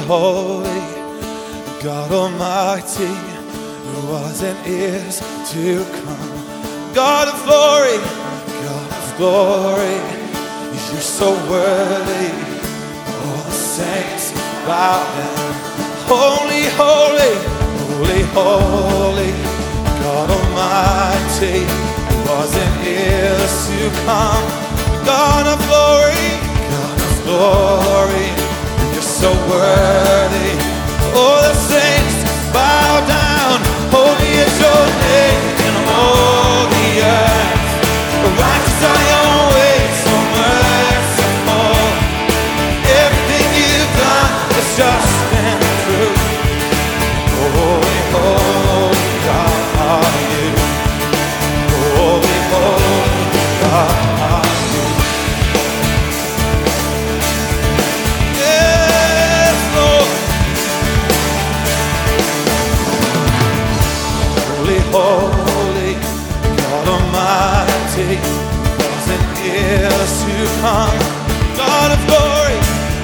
holy, God Almighty, who was and is to come. God of glory, you're so worthy. All the saints bow down. Holy, holy, holy, holy, God Almighty, who was and is to come. God of glory, you're so worthy. All the saints bow down. Holy is your name in all the earth. Righteous are your ways, so merciful. Everything you've done is just and true. Holy, holy God are you. Holy, holy God are you. Yes, Lord. Holy, holy God Almighty, was and is to come. God of glory,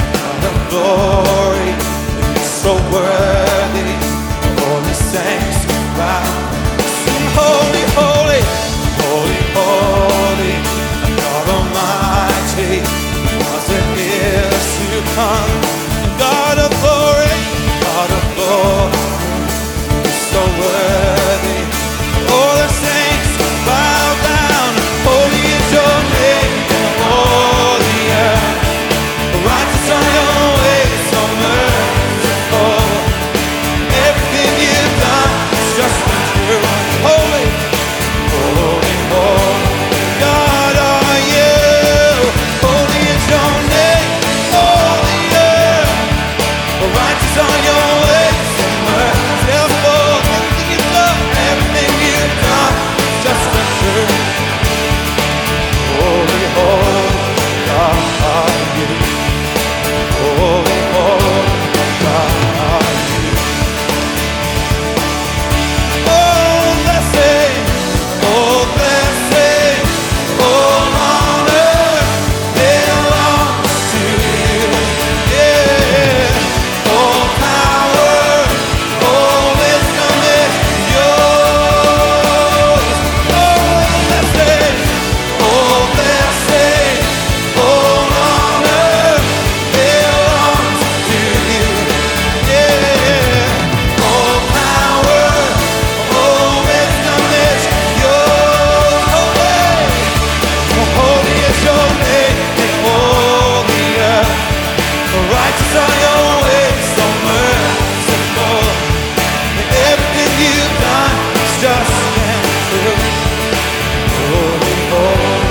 you're so worthy. All the saints bow. Sing holy, holy, holy, holy, God Almighty, was and is to come. God of glory, you're so worthy. All the saints bow down. Holy is your name in all the earth. Righteous are your ways, so merciful. Everything you've done is just and true. Holy, holy, holy God are you. Holy is your name in all the earth. Righteous are your ways, so merciful. Everything you've done is just and true. Holy, holy God are you. Holy, holy God are you. Oh, blessing, all honor belongs to you. Yeah, all power, all wisdom is yours. All blessing, all honor belongs to you. Yeah, all power, all wisdom is yours. Holy is your name in all the earth. Righteous are your ways, so merciful. Everything you've done is just and true. Holy, holy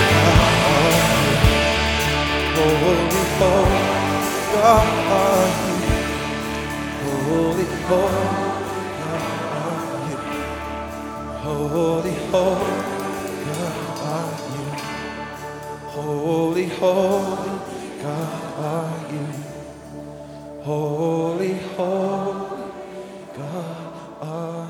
God are you. Holy, holy God are you. Holy, holy God are you. Holy, holy God are you. Holy, holy God are you.